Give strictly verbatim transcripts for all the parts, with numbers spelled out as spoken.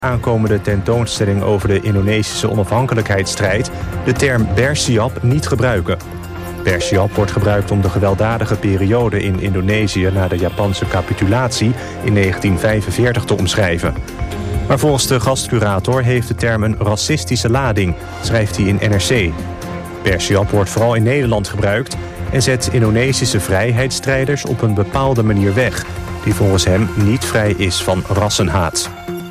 aankomende tentoonstelling over de Indonesische onafhankelijkheidsstrijd de term Bersiap niet gebruiken. Bersiap wordt gebruikt om de gewelddadige periode in Indonesië na de Japanse capitulatie in negentien vijfenveertig te omschrijven. Maar volgens de gastcurator heeft de term een racistische lading, schrijft hij in N R C. Bersiap wordt vooral in Nederland gebruikt en zet Indonesische vrijheidsstrijders op een bepaalde manier weg, die volgens hem niet vrij is van rassenhaat.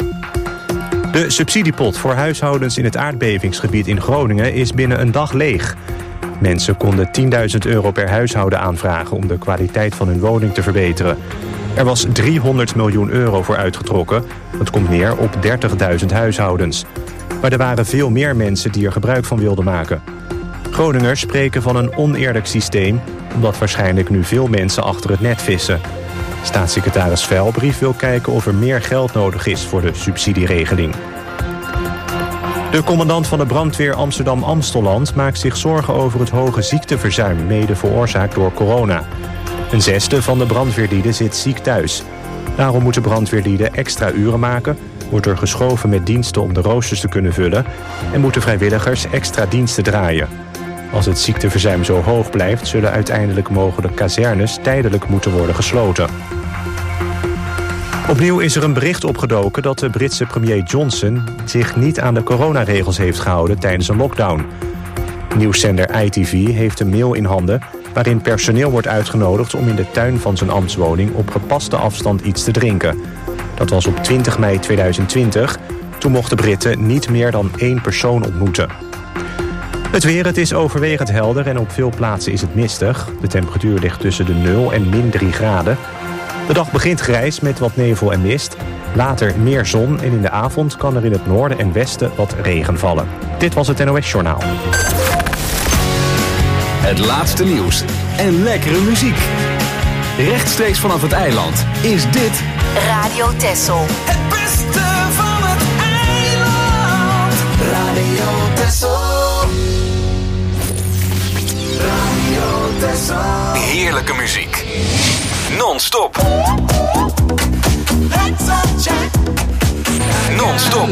De subsidiepot voor huishoudens in het aardbevingsgebied in Groningen is binnen een dag leeg. Mensen konden tienduizend euro per huishouden aanvragen om de kwaliteit van hun woning te verbeteren. Er was driehonderd miljoen euro voor uitgetrokken. Dat komt neer op dertigduizend huishoudens. Maar er waren veel meer mensen die er gebruik van wilden maken. Groningers spreken van een oneerlijk systeem, omdat waarschijnlijk nu veel mensen achter het net vissen. Staatssecretaris Velbrief wil kijken of er meer geld nodig is voor de subsidieregeling. De commandant van de brandweer Amsterdam-Amstelland maakt zich zorgen over het hoge ziekteverzuim, mede veroorzaakt door corona. Een zesde van de brandweerlieden zit ziek thuis. Daarom moeten brandweerlieden extra uren maken, wordt er geschoven met diensten om de roosters te kunnen vullen en moeten vrijwilligers extra diensten draaien. Als het ziekteverzuim zo hoog blijft, zullen uiteindelijk mogelijk kazernes tijdelijk moeten worden gesloten. Opnieuw is er een bericht opgedoken dat de Britse premier Johnson zich niet aan de coronaregels heeft gehouden tijdens een lockdown. Nieuwszender I T V heeft een mail in handen waarin personeel wordt uitgenodigd om in de tuin van zijn ambtswoning op gepaste afstand iets te drinken. Dat was op twintig mei tweeduizend twintig. Toen mochten Britten niet meer dan één persoon ontmoeten. Het weer, het is overwegend helder en op veel plaatsen is het mistig. De temperatuur ligt tussen de nul en min drie graden. De dag begint grijs met wat nevel en mist. Later meer zon en in de avond kan er in het noorden en westen wat regen vallen. Dit was het N O S Journaal. Het laatste nieuws en lekkere muziek. Rechtstreeks vanaf het eiland is dit Radio Texel. Het beste van het eiland. Radio Texel. Radio Texel. heerlijke muziek. Non-stop. Non-stop.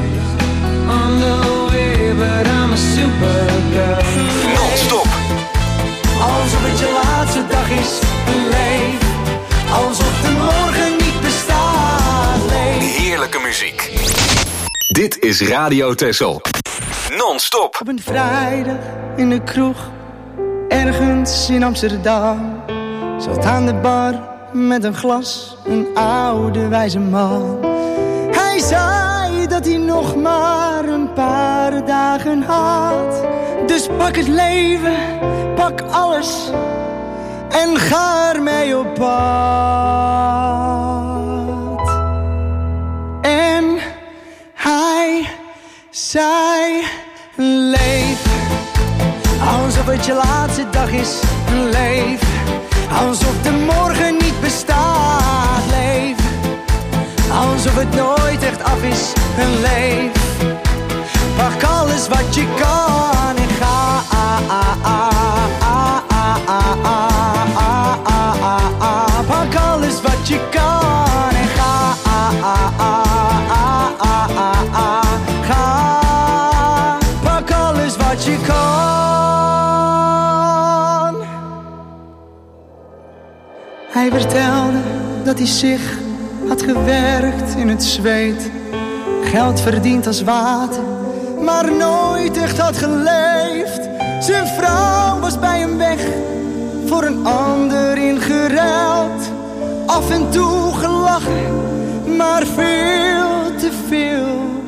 Non-stop. Alsof het je laatste dag is, leef. Alsof de morgen niet bestaat, leef. Heerlijke muziek. Dit is Radio Texel. Non-stop. Op een vrijdag in de kroeg, ergens in Amsterdam, zat aan de bar met een glas een oude wijze man. Hij zei dat hij nog maar een paar dagen had. Dus pak het leven, pak alles en ga ermee op pad. En hij zei: leef alsof het je laatste dag is. Leef alsof de morgen niet bestaat. Leef alsof het nooit echt af is. Leef, pak alles wat je kan en ga. Pak alles wat je kan en ga. Ga, pak alles wat je kan. Hij vertelde dat hij zich had gewerkt in het zweet, geld verdiend als water, maar nooit echt had geleefd. Zijn vrouw was bij hem weg, voor een ander ingeruild. Af en toe gelachen, maar veel te veel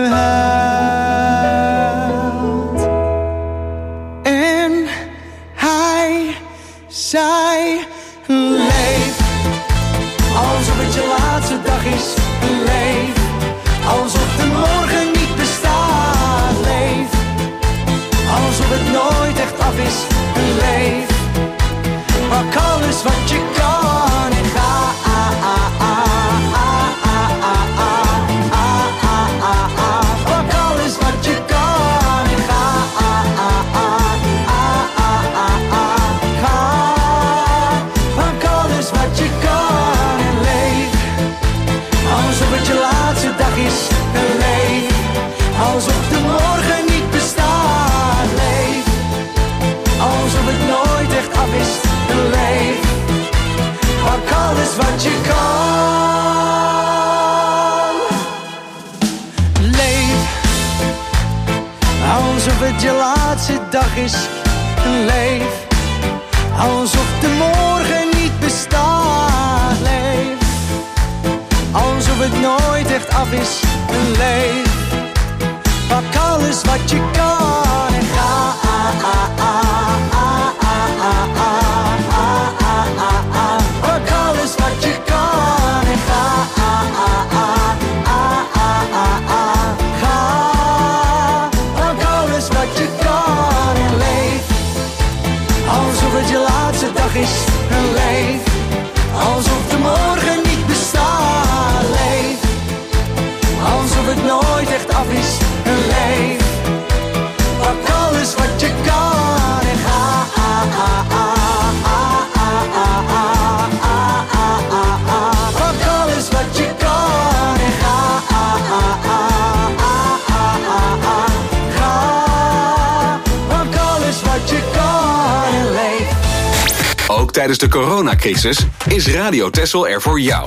gehuild. En hij zei: leef alsof het je laatste dag is. Leef alsof de morgen niet bestaat. Leef alsof het nooit echt af is. Leef, pak alles wat je kan en ga. alsof de morgen niet bestaat. Leef, alsof het nooit echt af is. Leef, pak alles wat je kan. Leef, alsof het je laatste dag is. Leef, alsof de morgen niet bestaat. Leef, alsof het nooit echt af is. Leef, pak alles wat je kan en ga. Pak alles wat je kan en ga. Ga, pak alles wat je kan en leef, alsof het je laatste dag is. En leef, alsof de morgen niet bestaat. Leef, alsof het nooit echt af is. En leef, pak alles wat je kan en ga. Pak alles wat je kan en ga. Ga, pak alles wat je kan en leef. Ook tijdens de coronacrisis is Radio Texel er voor jou.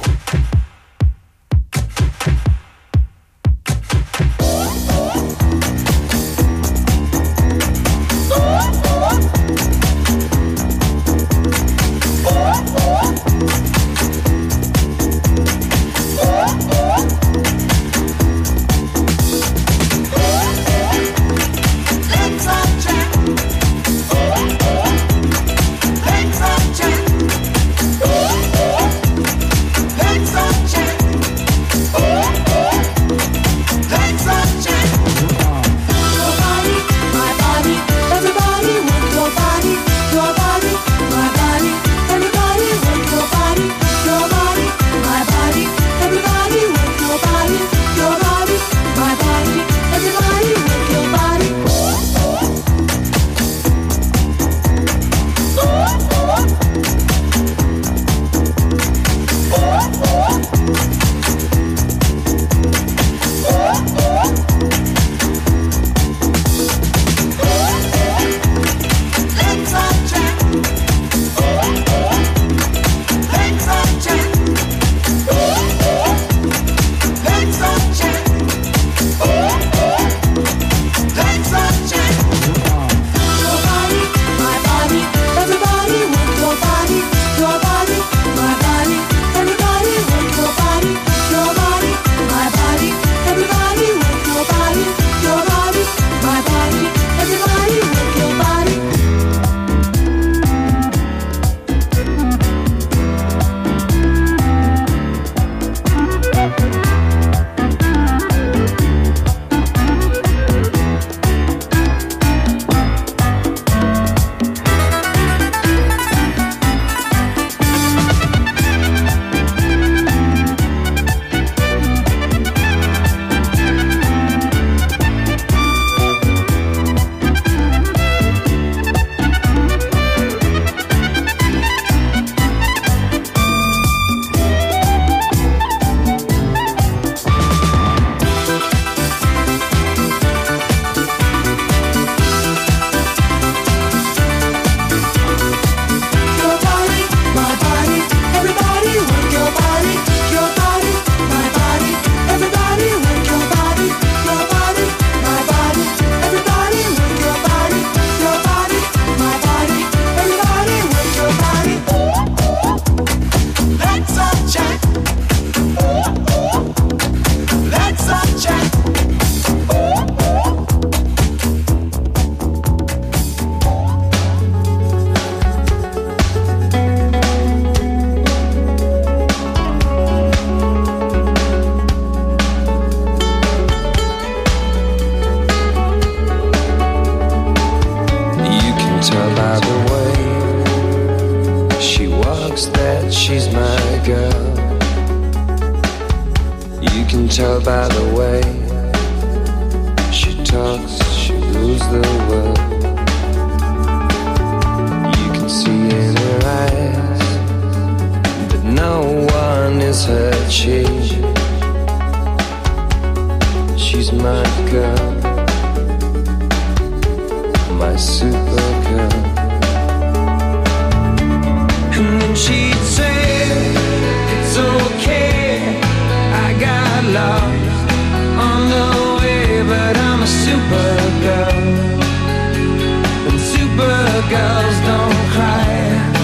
Let's she's my girl, my super girl. And then she'd say, it's okay, I got lost on the way, but I'm a super girl, and super girls don't cry.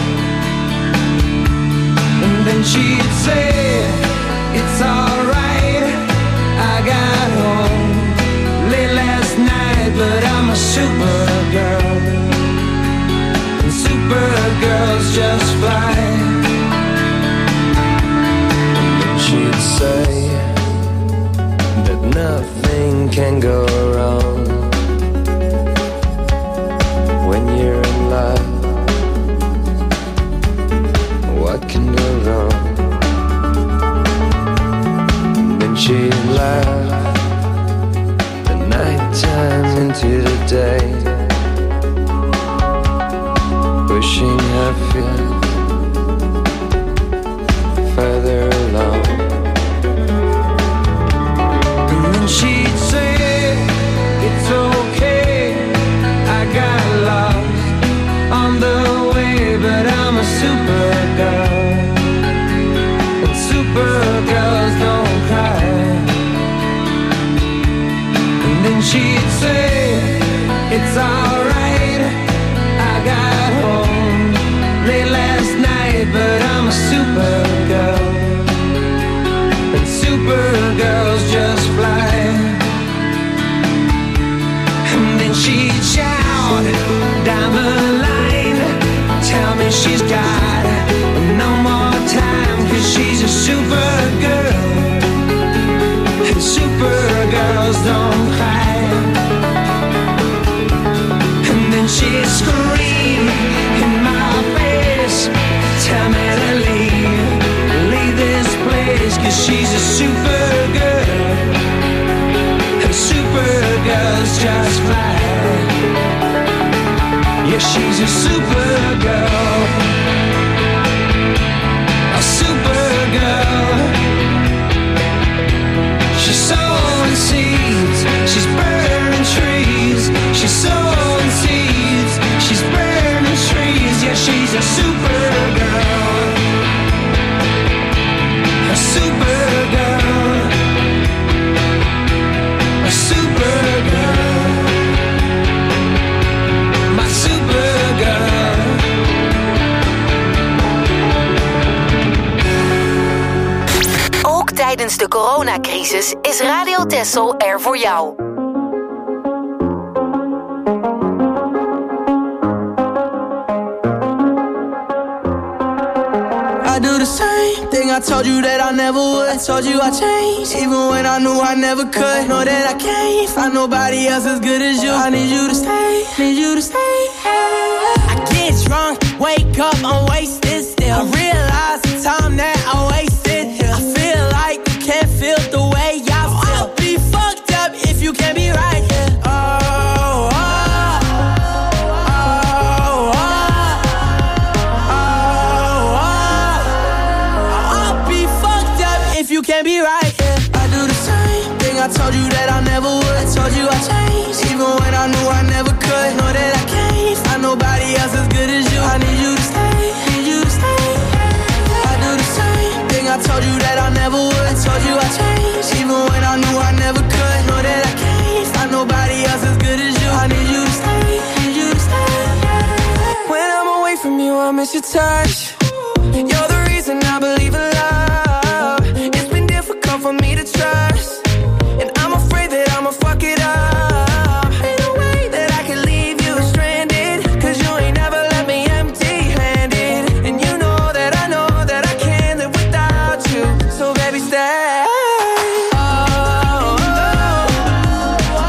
And then she'd say, it's alright, I got home late last night, but I'm a super girl, and super girls just fly. And then she'd say that nothing can go wrong when you're in love. What can go wrong? And then she'd laugh the night time into the day, pushing her feet further along. And then she'd say, it's okay, I got lost on the way, but I'm a super girl, and super girls don't cry. And then she'd say, it's alright, I got home late last night, but I'm a super girl, and super girls just fly. And then she'd shout down the line, tell me she's got no more time, 'cause she's a super girl, and super girls don't cry. And then she'd scream in my face, tell me to leave, leave this place, 'cause she's a super girl, and super girls just fly. Yeah, she's a super girl, a super girl. She's sowing seeds, she's burning trees. She's sowing seeds, she's burning trees. Yeah, she's a super girl, a super girl, a super girl, my super girl. Ook tijdens de coronacrisis is Radio Texel er voor jou. I do the same thing I told you that I never would. I told you I changed, even when I knew I never could. Know that I can't find nobody else as good as you. I need you to stay, need you to stay. I get drunk, wake up, I'm wasted still. I realize the time that I wasted here. I feel like you can't feel the way I feel. I'll be fucked up if you can't be right here. Oh, oh, oh, oh, oh, oh. I'll be fucked up if you can't be right here. I do the same thing I told you that I never would. I told you I changed, even when I knew I never could. Know that I can't find nobody else as good as you. I need you to stay, need you to stay. I do the same thing I told you that I never would. I told you I changed, even when I knew I never could. Know that I can't find nobody else as good as you. I need you to stay, need you to stay. When I'm away from you, I miss your touch. You're the reason I believe in love. It's been difficult for me to trust, and I'm afraid that I'ma fuck it up. Ain't no way that I can leave you stranded, 'cause you ain't never left me empty-handed. And you know that I know that I can't live without you. So baby, stay. Oh, oh, oh,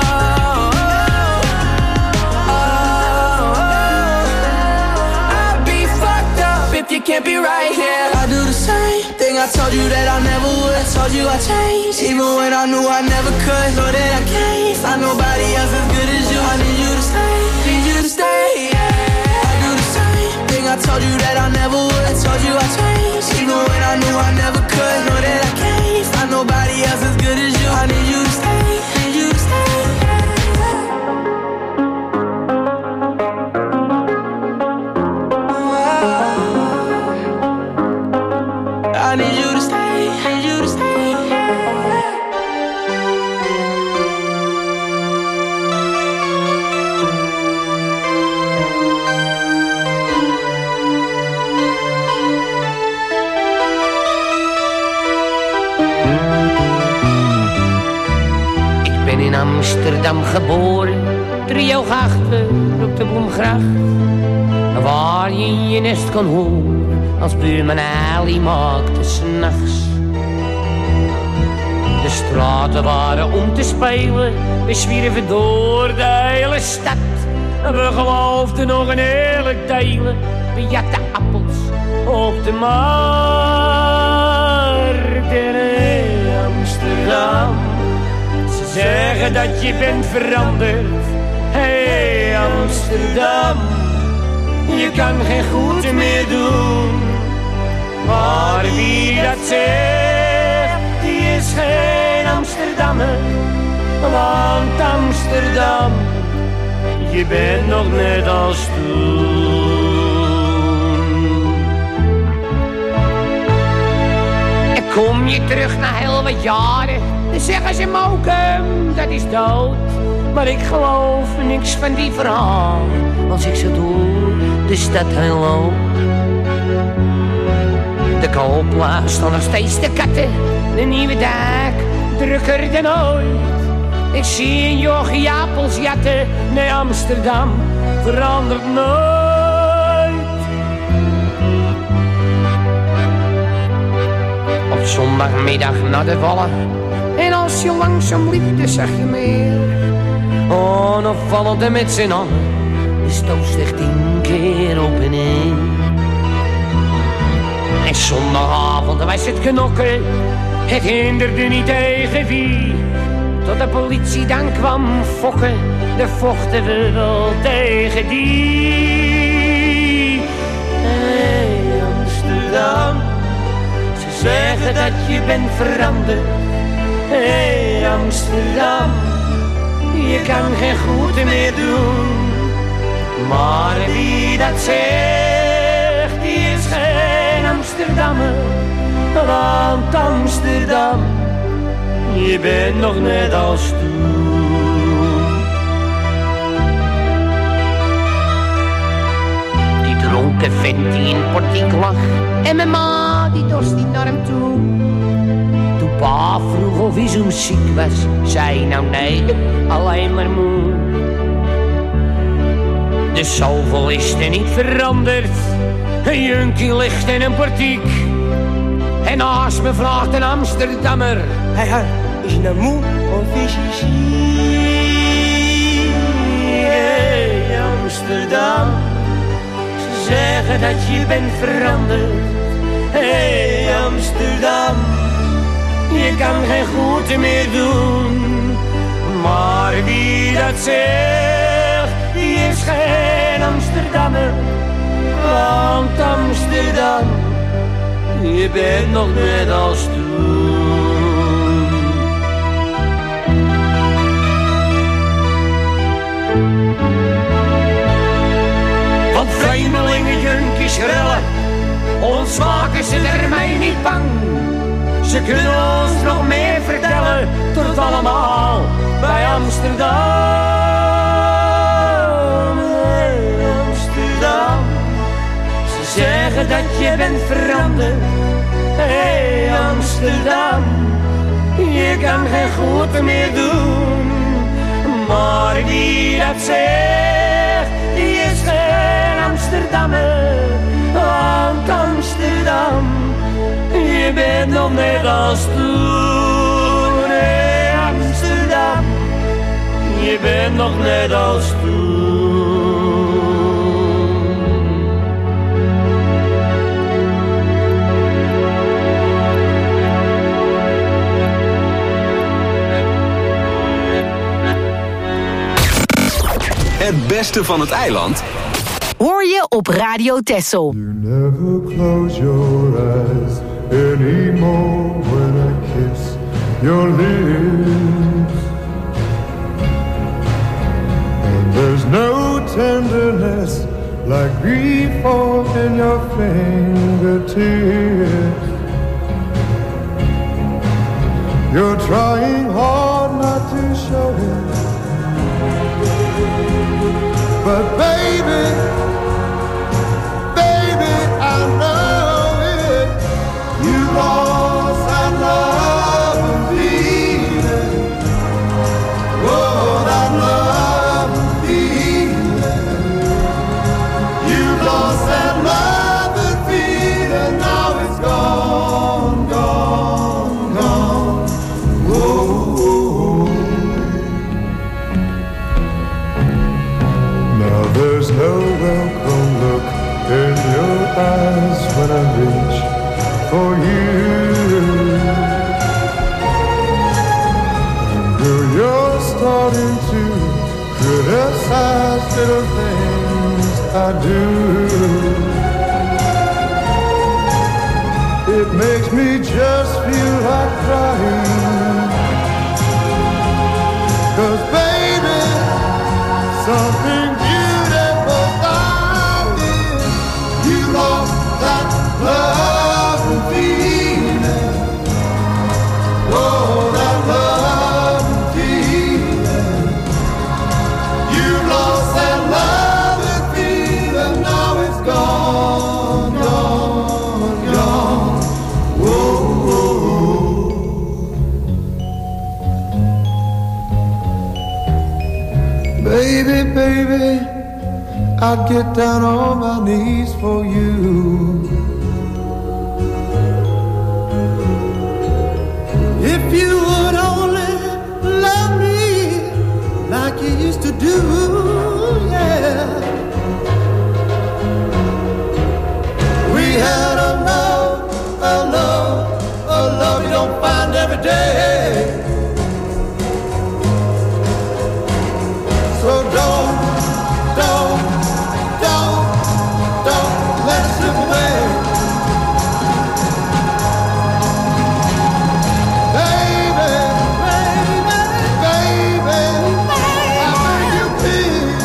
oh, oh. I'd be fucked up if you can't be right here. I do the same thing I told you that I never would. I told you I changed, even when I knew I never could. Know that I can't find nobody else as good as you. I need you to stay, need you to stay. Yeah. I do the same thing I told you that I never would. I told you I changed, even when I knew I never could. Know that I can't find nobody else as good as you. I need you to stay, ben in Amsterdam geboren, driehoog achter op de Bloemgracht. Waar je in je nest kon horen, als buurman Ali maakte 's nachts. De straten waren om te spelen, we zwierven door de hele stad. We geloofden nog een hele delen, we jatten appels op de markt in Amsterdam. Ze zeggen dat je bent veranderd, hey Amsterdam. Je kan geen goed meer doen, maar wie dat zegt, die is geen Amsterdammer. Want Amsterdam, je bent nog net als toen. En kom je terug na heel wat jaren, dan zeggen ze Mokum, dat is dood. Maar ik geloof niks van die verhaal, als ik zo door de stad heen loop. De koopplaats staan nog steeds de katten, de nieuwe dak drukker dan ooit. Ik zie een jochie appels jatten, nee Amsterdam verandert nooit. Op zondagmiddag naar de Wallen, en als je langzaam liep, dan zag je meer. Onopvallend en met z'n allen, de stootsteeg tien keer op en neer. En zondagavond was het knokken, het hinderde niet tegen wie. Tot de politie dan kwam fokken, de vochten we wel tegen die. Hey Amsterdam, ze zeggen dat je bent veranderd. Hey Amsterdam, je kan geen goed meer doen. Maar wie dat zegt, die is geen Amsterdammer. Want Amsterdam, je bent nog net als toen. Die dronken vent die in portiek lag, en mijn ma die dorst niet naar hem toe. Toen pa vroeg of hij zo ziek was, zei nou nee, alleen maar moe. De zoveel is er niet veranderd, een junkie ligt in een portiek. En naast me vraagt een Amsterdammer, hey, hey, is je nou moe of is je ziek? Hey Amsterdam, ze zeggen dat je bent veranderd. Hey Amsterdam, je kan geen goed meer doen. Maar wie dat zegt, die is geen Amsterdammer. Want Amsterdam, je bent nog net als toen. Want vreemdelingen, junkies, rellen, ons maken ze ermee niet bang. Ze kunnen ons nog meer vertellen, tot allemaal bij Amsterdam. Hey Amsterdam, ze zeggen dat je bent veranderd. Hey Amsterdam, je kan geen goed meer doen. Maar wie dat zegt, die is geen Amsterdammer. Want Amsterdam, je bent nog net als toen. Hey Amsterdam, je bent nog net als toen. Het beste van het eiland hoor je op Radio Texel. You never close your eyes anymore when I kiss your lips. And there's no tenderness like grief in your fingertips. You're trying hard not to show it, but baby, baby, I know it. You lost that love and feeling, according to criticize little things I do. It makes me just feel like crying, 'cause baby, something beautiful about it. You lost that love and feeling. Oh, that love and feeling. You lost that love and feeling. Now it's gone, gone, gone. Whoa, whoa. Baby, baby, I'd get down on my knees for you. If you would only love me like you used to do, yeah. We had a love, a love, a love you don't find every day. So don't, don't, don't, don't let it slip away. Baby, baby, baby, I beg you please,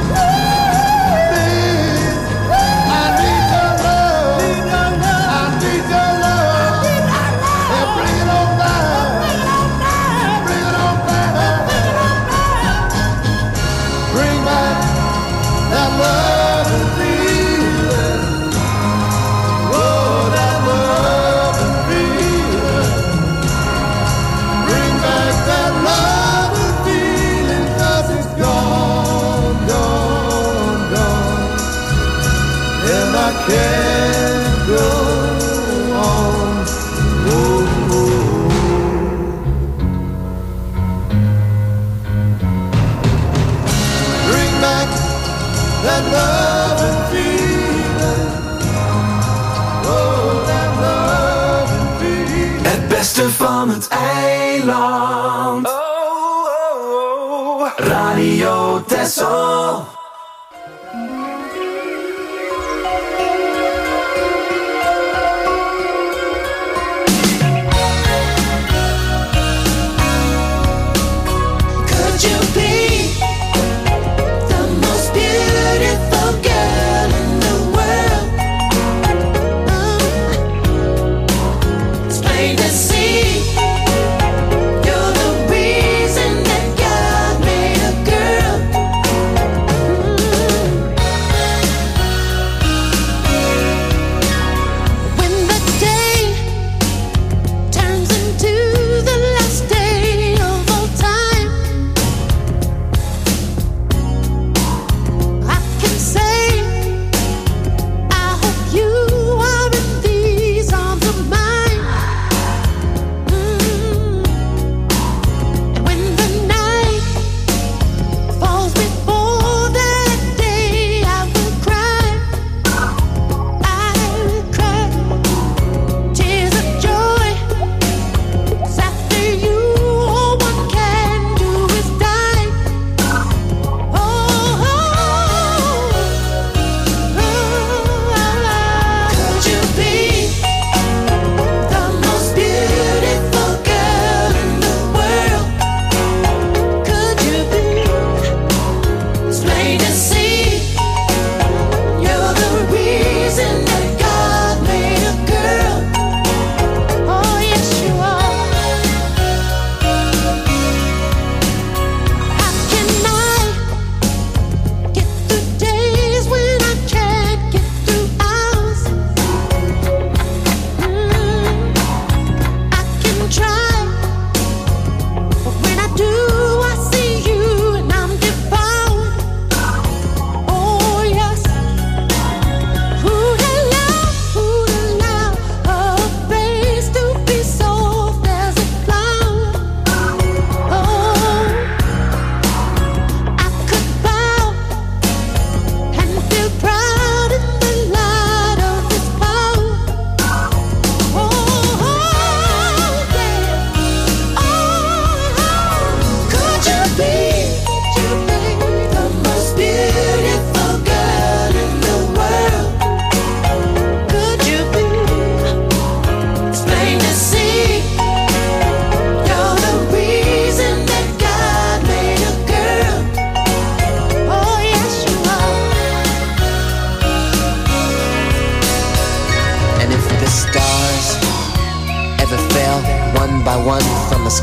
please, I need your love, I need your love, and bring it on back, bring it on back, bring back that love and feeling. Oh, that love and feeling. Bring back that love and feeling, 'cause it's gone, gone, gone. And I can't go on. Oh, oh. Bring back that love and feeling. Oh, that love and feeling. Het beste van het eiland. Oh, oh, oh. Radio Texel. Could you be the most beautiful girl in the world? It's plain to see you're the reason that God made a girl.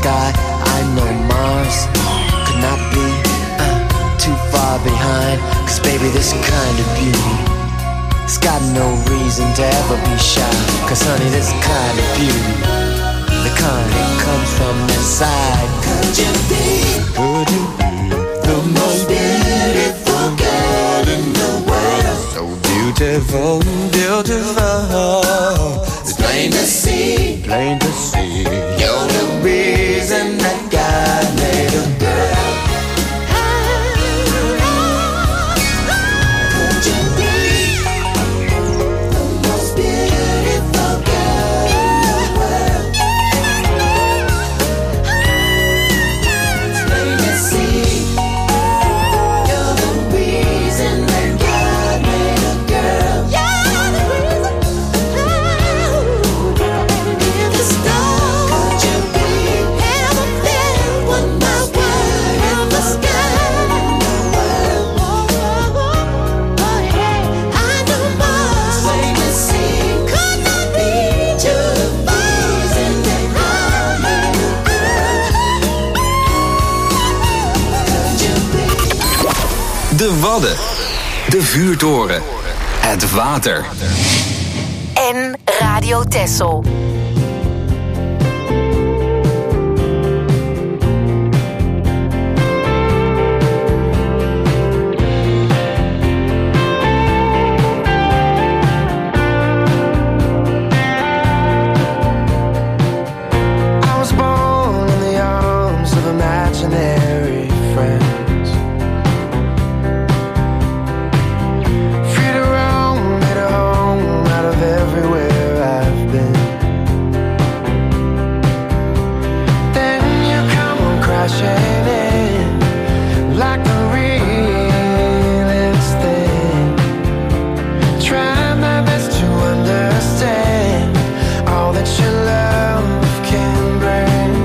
sky. I know Mars could not be uh, too far behind. Cause baby, this kind of beauty, it's got no reason to ever be shy. Cause honey, this kind of beauty, the kind that comes from inside. Could you be, could you be the most beautiful girl in the world? So beautiful, beautiful. It's plain to see, plain to see. You're the reason that God made a girl. Could you be the most beautiful girl in the world? It's plain to see. You're the reason that God made a girl. You're the reason. If the stars, could you be ever there? One by one in the sky. Oh yeah, I know Mars. Plain to see, could not be too reason that God made a girl. Could you be? De Wadden. De vuurtoren. Het water. En Radio Texel. I was born in the arms of imaginary friends. Free to roam, made a home out of everywhere I've been. Then you come on crashing in like the realest thing. Try my best to understand all that your love can bring.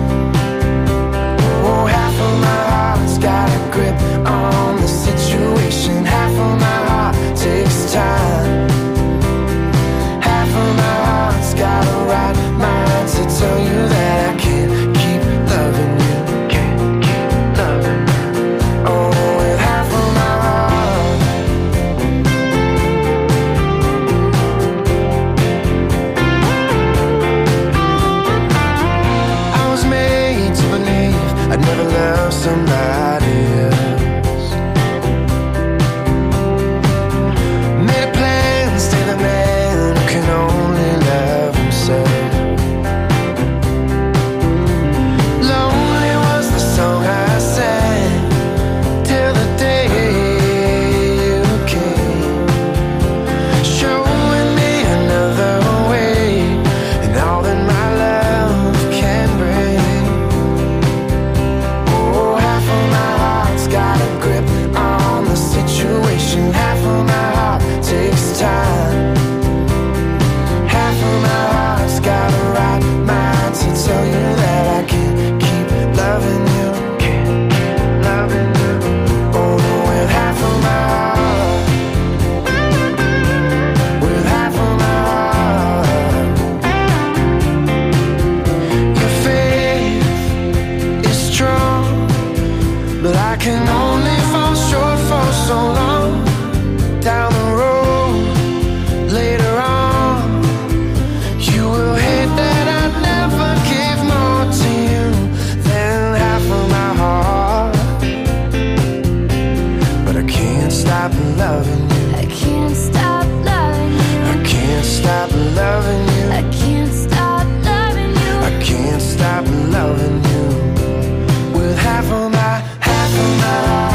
Oh, half of my heart's got a grip on the situation. Half of my heart takes time. Half of my heart's got a right mind to tell you that I can't keep loving you. Can't keep loving you. Oh, with half of my heart. I was made to believe I'd never love somebody else. Made a plan to stay the man who can only love himself. Lonely was the song I sang till the day you came, showing me another way and all that my love can bring. Oh, half of my heart's got a grip on the situation. Half of my heart takes time. Half of my heart's got a right mind to tell you that I can't keep loving you. Can't keep loving you. Oh, with half of my heart. With half of my heart. Your faith is strong, but I can only fall short for so long. Down the road, later on, you will hate that I never gave more to you than half of my heart. But I can't stop loving you. I can't stop loving you. I can't stop loving you. I can't stop loving you. I can't stop loving you. With half of my, half of my heart.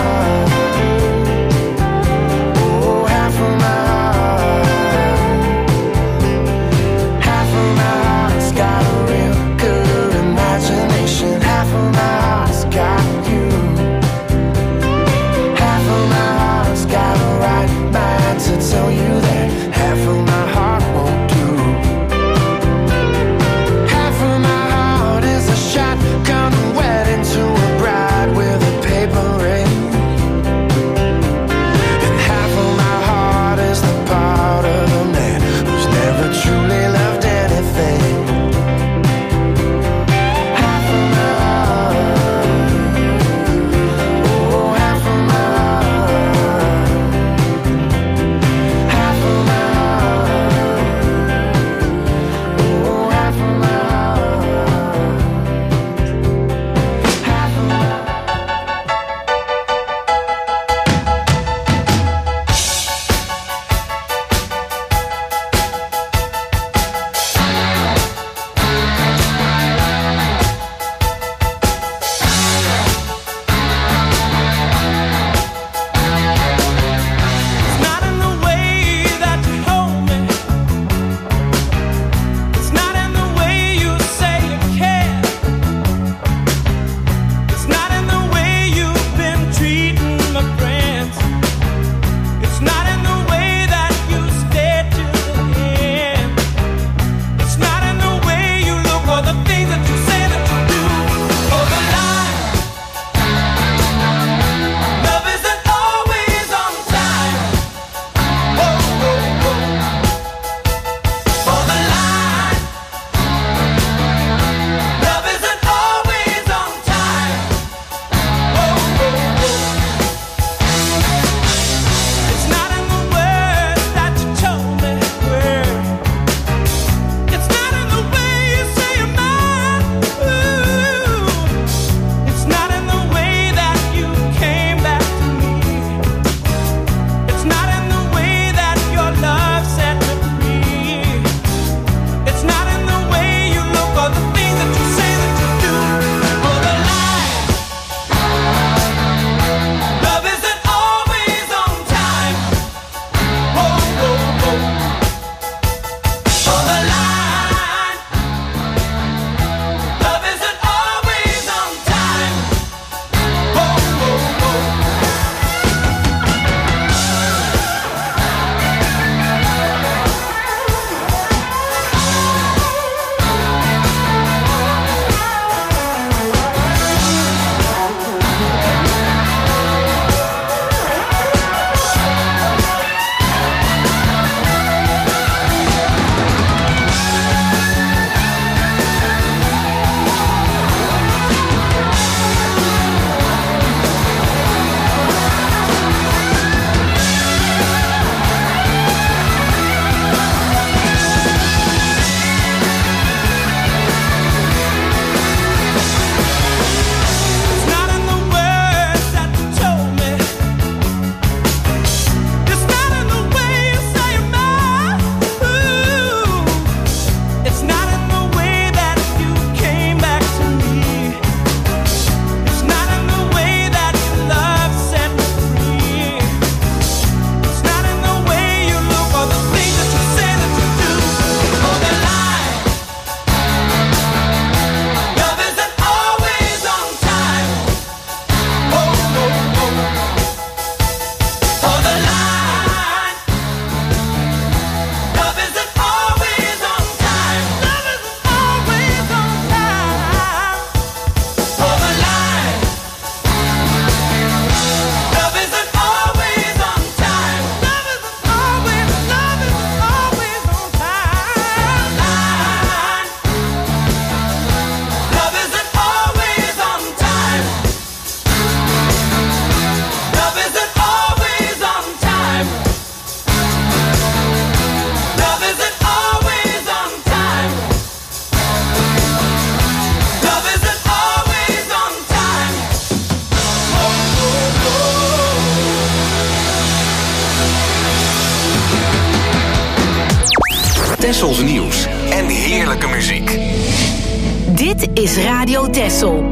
Tessels nieuws en heerlijke muziek. Dit is Radio Tessel.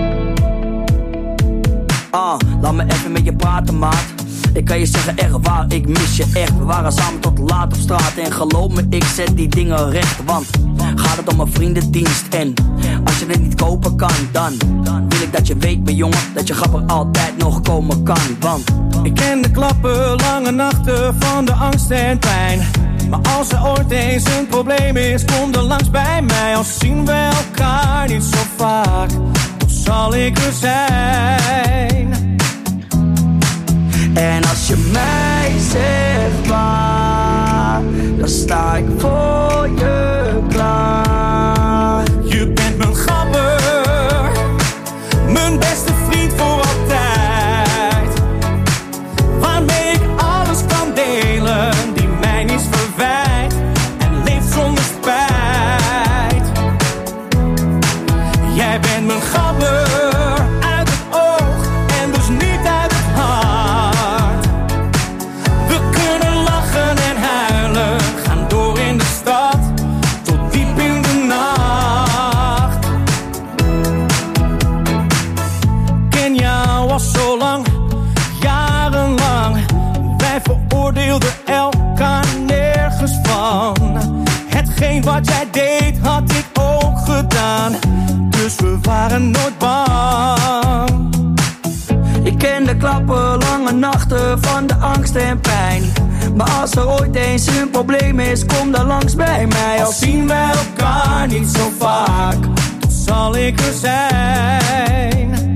Ah, laat me even met je praten, maat. Ik kan je zeggen echt waar, ik mis je echt. We waren samen tot laat op straat. En geloof me, ik zet die dingen recht. Want gaat het om een vriendendienst. En als je het niet kopen kan, dan wil ik dat je weet, mijn jongen, dat je grapper altijd nog komen kan. Want ik ken de klappen, lange nachten van de angst en pijn. Maar als er ooit eens een probleem is, kom dan langs bij mij. Al zien we elkaar niet zo vaak, dan zal ik er zijn. En als je mij zegt waar, dan sta ik voor je klaar. Je bent mijn gabber, mijn beste vriend voor altijd. Waarmee ik alles kan delen, die mij niets verwijt. En leeft zonder spijt. Jij bent mijn gabber, uit het oog en dus niet uit het hart. We kunnen lachen en huilen, gaan door in de stad, tot diep in de nacht. Ken jou al zo lang, jarenlang. Wij veroordeelden elkaar nergens van. Hetgeen wat jij deed, had ik ook gedaan. Dus we waren nooit bang. Ik ken de klappen, lange nachten van de angst en pijn. Maar als er ooit eens een probleem is, kom dan langs bij mij. Al zien wij elkaar niet zo vaak, dan zal ik er zijn.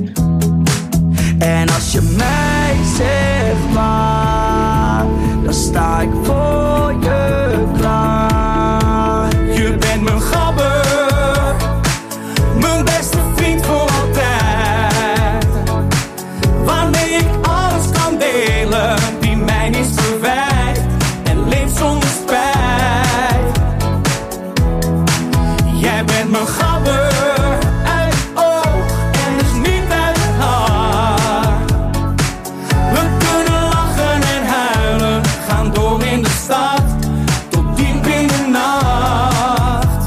En als je mij zegt waar, dan sta ik voor je klaar. Je bent mijn gabber, mijn beste vriend voor altijd. Waarmee ik alles kan delen, die mij niets verwijt. En leeft zonder spijt. Jij bent mijn gabber, uit het oog en dus niet uit het hart. We kunnen lachen en huilen, gaan door in de stad, tot diep in de nacht.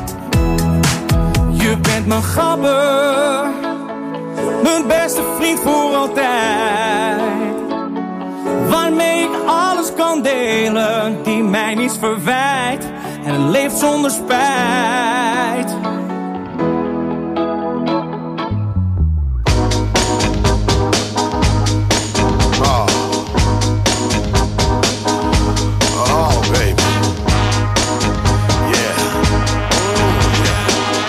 Je bent mijn gabber, mijn beste vriend voor altijd. Waarmee ik alles kan delen, die mij niets verwijt. En leeft zonder spijt. Oh. Oh, baby. Yeah. Oh, yeah.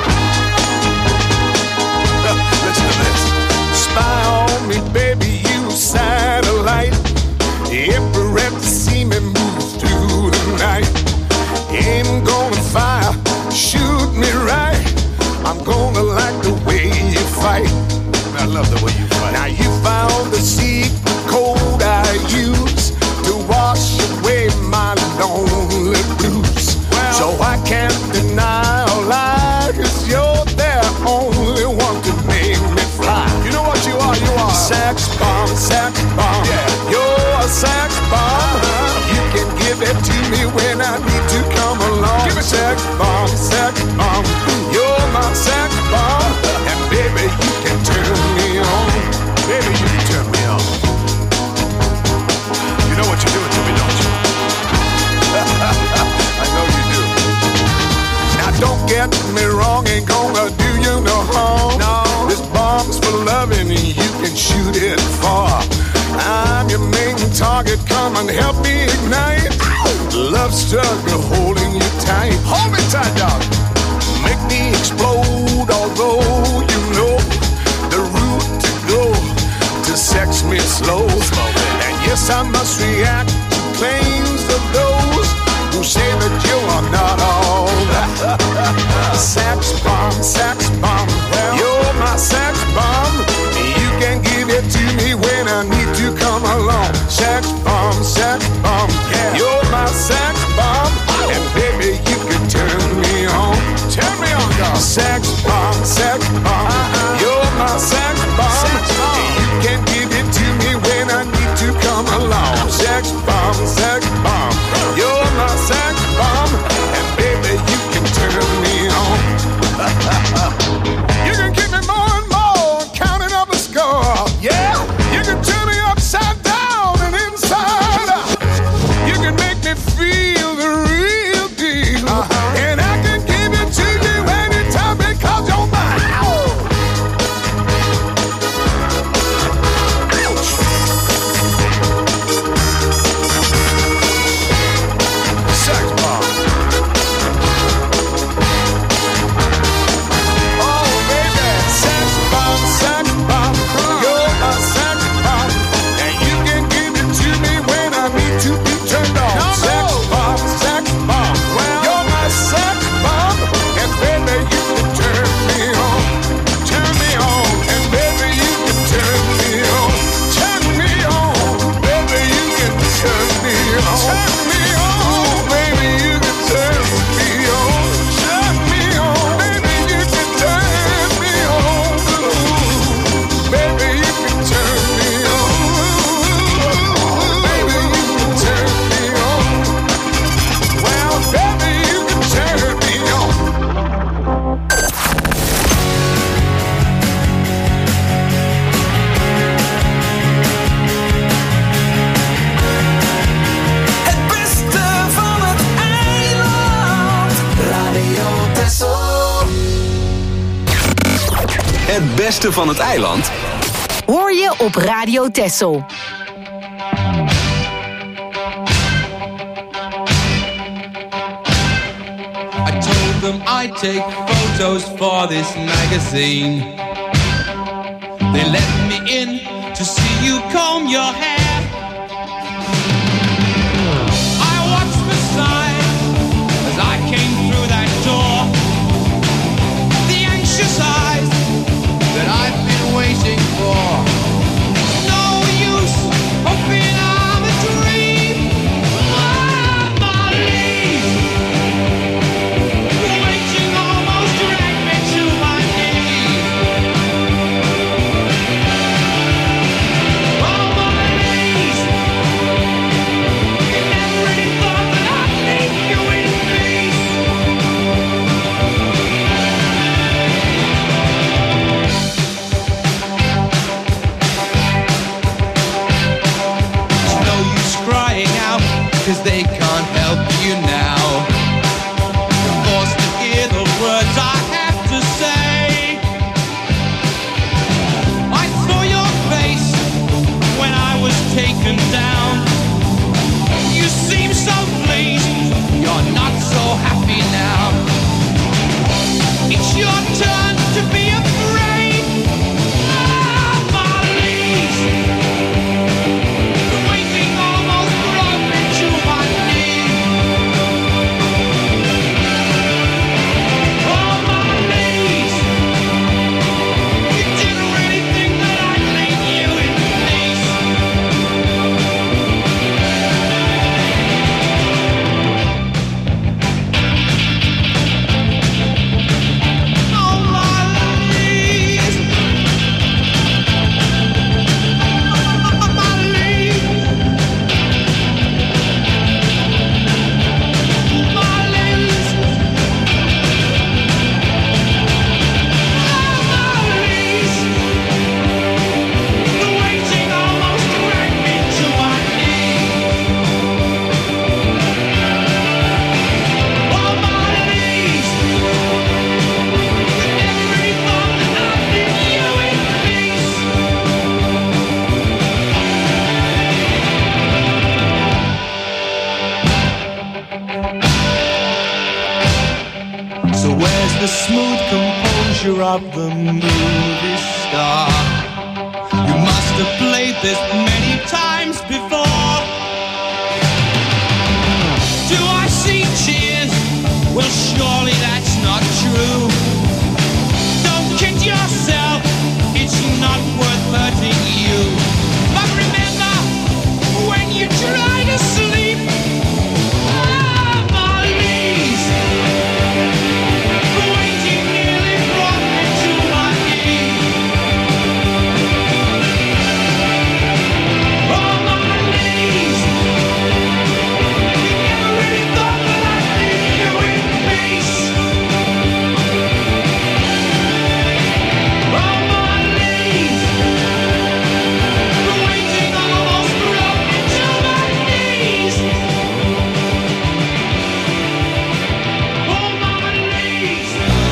Listen to this. Spy on me, baby, you satellite. Infrared to see me move through the night. Aim gonna fire, shoot me right. I'm gonna like the way you fight. I love the way you fight. Now you found the secret code I use to wash away my lonely blues. Well, so I can't deny or lie, 'cause you're the only one to make me fly. You know what you are? You are sex bomb, sex bomb. Yeah. You're a sex bomb. Uh-huh. You can give it to me when I need to come along. Give me sex bomb, sex bomb. You're my sex bomb. And baby, you can turn me on. Baby, you can turn me on. You know what you're doing to me, don't you? I know you do. Now don't get me wrong, ain't gonna do you no harm. No. This bomb's for loving, you can shoot it far. I'm your main target, come and help me ignite. Love struggle holding you tight. Hold me tight, dog. Make me explode, although you know the route to go to sex me slow. And yes, I must react to claims of those who say that you are not all that. Sex bomb, sex bomb, well, you're my sex bomb. You can give it to me when I need to come along. Sex bomb, sex bomb, yeah, you're my sex bomb. And baby, you can turn me on. Turn me on, dog. Sex bomb, sex bomb, uh-uh. You're my sex bomb. Sex bomb. You can give it to me when I need to come along. Sex bomb, sex bomb, you're my sex bomb. beste van het eiland hoor je op Radio Texel. I told them I'd take photos for this magazine. They let me in to see you comb your hair. I watched the sign as I came through that door. The anxious eyes that I've been waiting for. It's no use hoping I'm a dream. Ah, Marlene, waiting almost dragged me to my knees. Oh, Marlene, you never really thought that I'd leave you in peace. It's no use crying out, 'cause they can't help you now. You're forced to hear the words I have to say. I saw your face when I was taken down. You seem so pleased, you're not so happy now. It's your turn to be afraid. Ah, Marlene, waiting almost brought me to my knees. Oh, Marlene, you didn't really think that I'd leave you in peace. Oh, Marlene, oh, Marlene, the waiting almost dragged me to my knees. Oh, Marlene, you never really thought that I'd leave you in peace. So where's the smooth composure of the movie star? You must have played this many times before. Do I see tears? Well, surely that's not true. Don't kid yourself, it's not worth hurting you. But remember, when you try to sleep, ah, Marlene, waiting nearly brought me to my knees. Oh, Marlene, you never really thought that I'd leave you in peace. Oh, Marlene, waiting almost brought me to my knees. Oh, Marlene.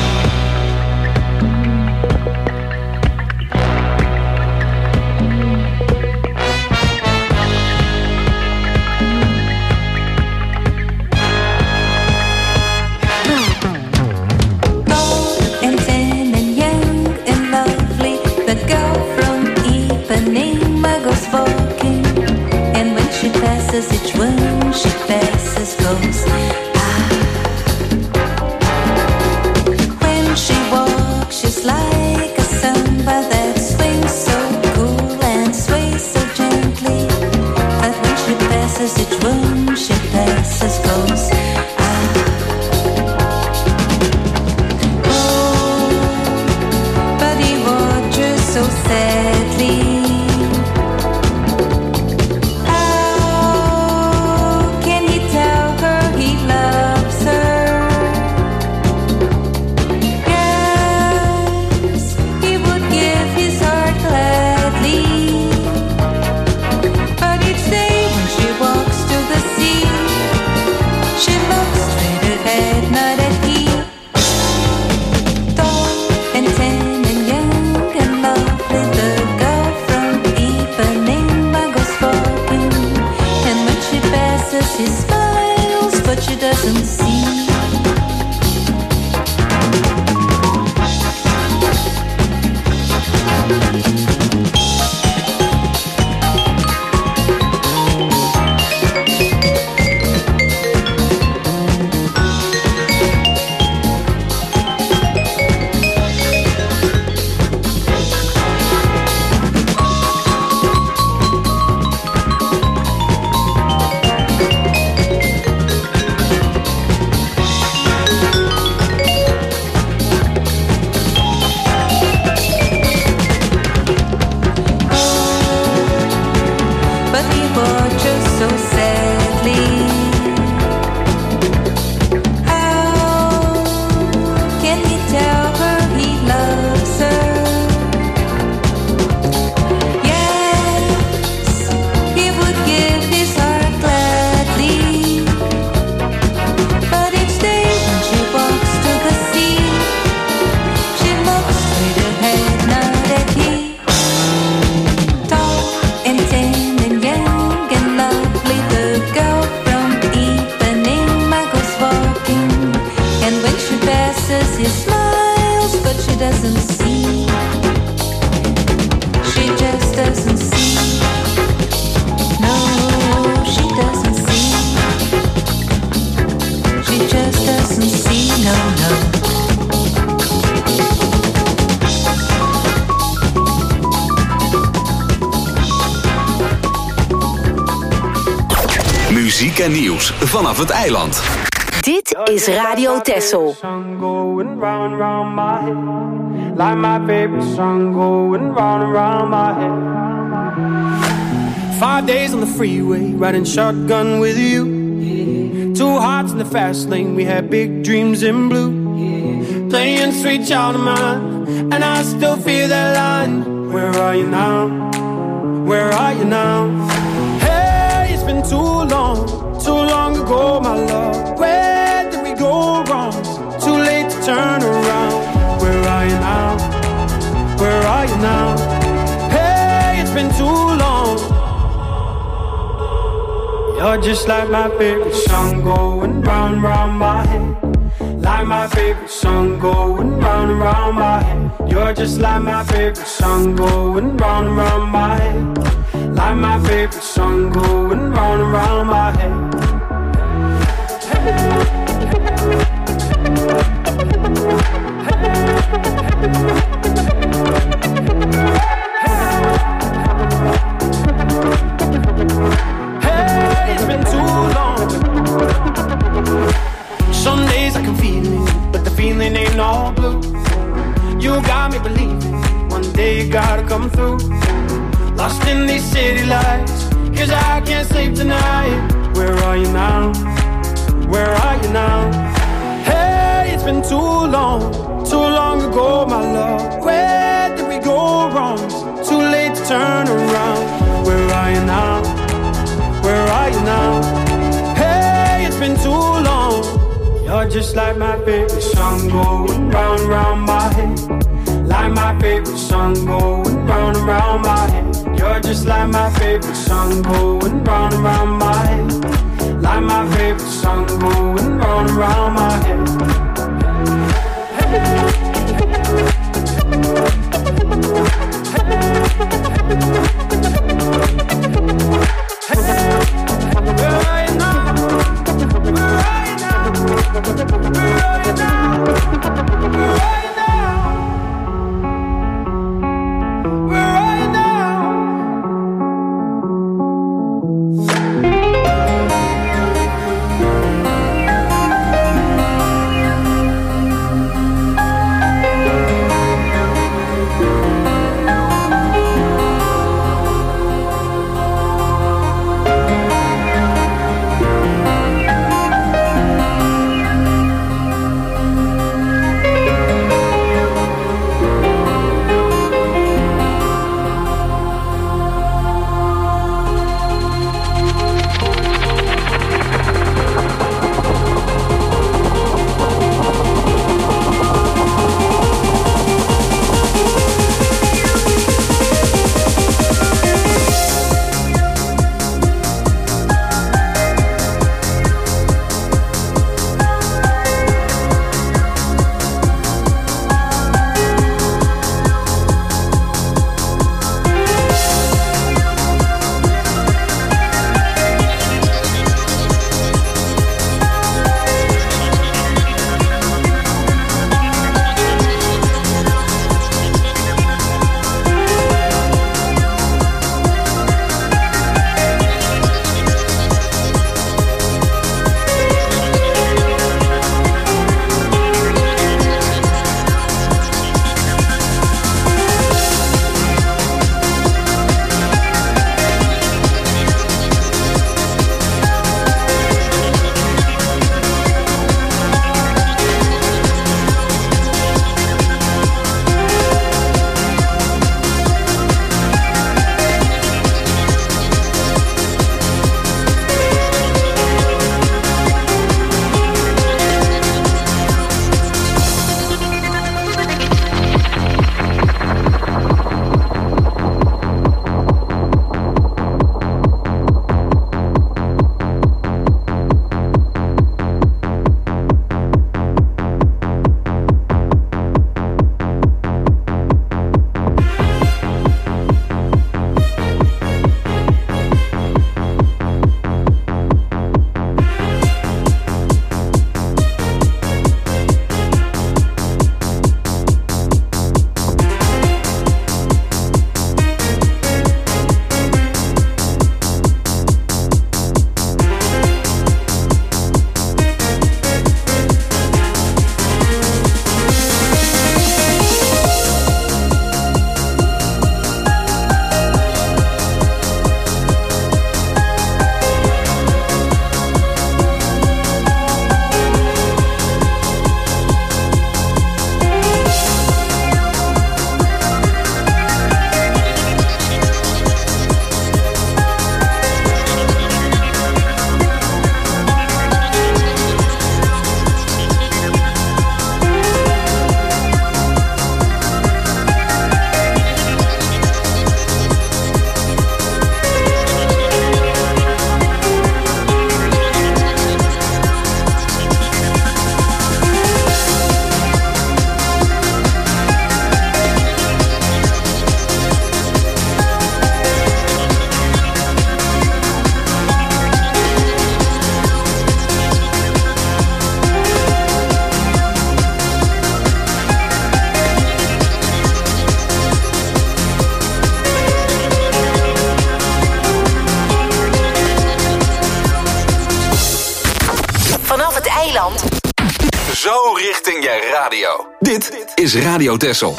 And thin and young and lovely, the girl from Ipanema goes walking, and when she passes each one she passes goes ah. When she walks she's like a samba that swings so cool and sways so gently, but when she passes each one she passes goes ah. But he watches so sadly. Out muziek en nieuws vanaf het eiland. Dit is Radio Texel. Like my favorite song going round and round my head. Five days on the freeway, riding shotgun with you. Yeah. Two hearts in the fast lane, we had big dreams in blue. Yeah. Playing Sweet Child of Mine, and I still feel that line. Where are you now? Where are you now? Hey, it's been too long, too long ago, my love. Where did we go wrong? Too late to turn around. Where are you now? Where are you now? Hey, it's been too long. You're just like my favorite song going round, round my head. Like my favorite song going round and round my head. You're just like my favorite song going round and round my head. Like my favorite song going round and round my head. Hey, it's been too long. Some days I can feel it, but the feeling ain't all blue. You got me believing one day you gotta come through. Lost in these city lights, cause I can't sleep tonight. Where are you now? Where are you now? Hey, it's been too long, too long ago, my love. Where did we go wrong? Too late to turn around. Where are you now? Where are you now? Hey, it's been too long. You're just like my favorite song going round, round my head. Like my favorite song going round and round my head. You're just like my favorite song going round and round my head. Like my favorite song going round and round my head. Where are you now? Where are you now? Where are you now? Where are you now? Where are you now? Zo richting je radio. Dit is Radio Texel.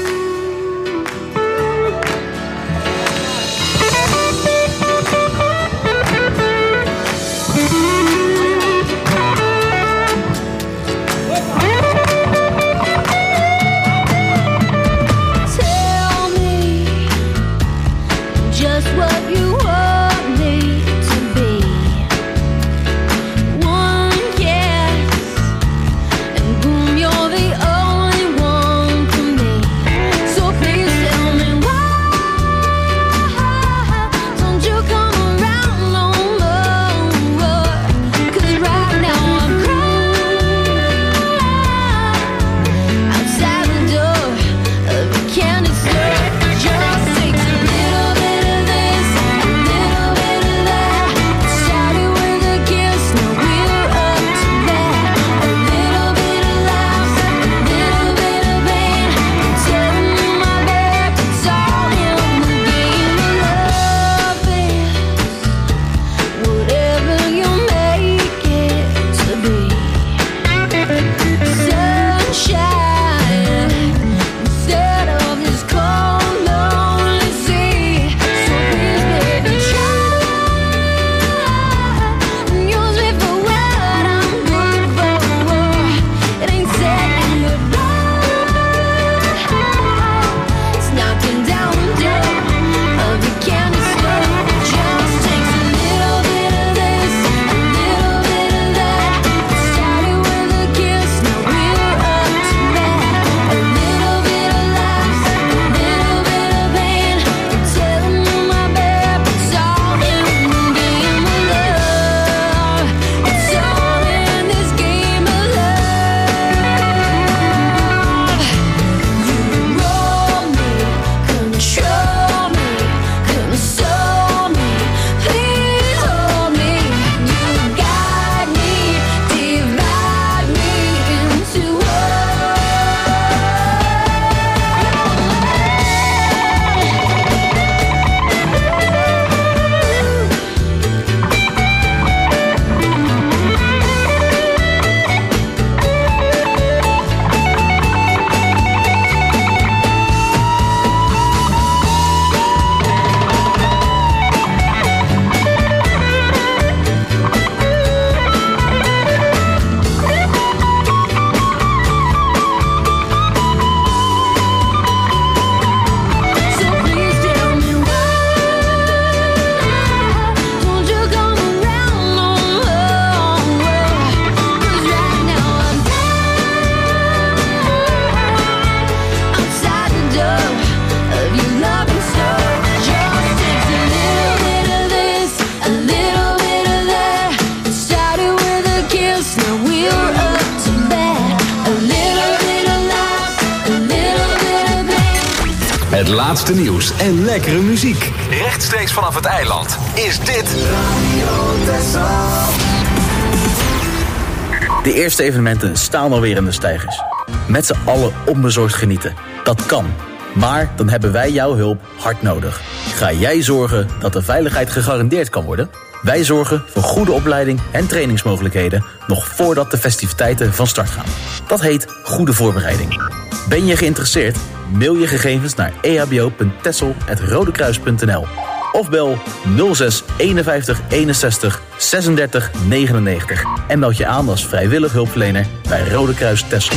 Het laatste nieuws en lekkere muziek. Rechtstreeks vanaf het eiland is dit Radio Texel. De eerste evenementen staan alweer in de steigers. Met z'n allen onbezorgd genieten. Dat kan. Maar dan hebben wij jouw hulp hard nodig. Ga jij zorgen dat de veiligheid gegarandeerd kan worden? Wij zorgen voor goede opleiding en trainingsmogelijkheden nog voordat de festiviteiten van start gaan. Dat heet goede voorbereiding. Ben je geïnteresseerd? Mail je gegevens naar e h b o punt texel apenstaartje rodekruis punt n l of bel nul zes eenenvijftig eenenzestig zesendertig negenennegentig en meld je aan als vrijwillig hulpverlener bij Rode Kruis Texel.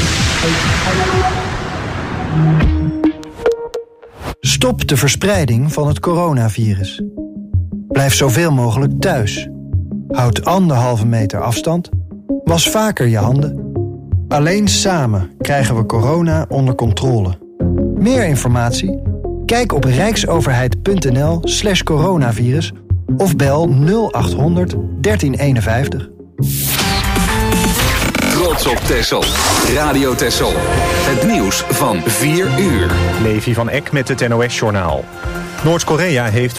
Stop de verspreiding van het coronavirus. Blijf zoveel mogelijk thuis. Houd anderhalve meter afstand. Was vaker je handen. Alleen samen krijgen we corona onder controle. Meer informatie? Kijk op rijksoverheid.nl slash coronavirus of bel nul achthonderd dertien eenenvijftig. Trots op Texel. Radio Texel. Het nieuws van vier uur. Levi van Eck met het N O S-journaal. Noord-Korea heeft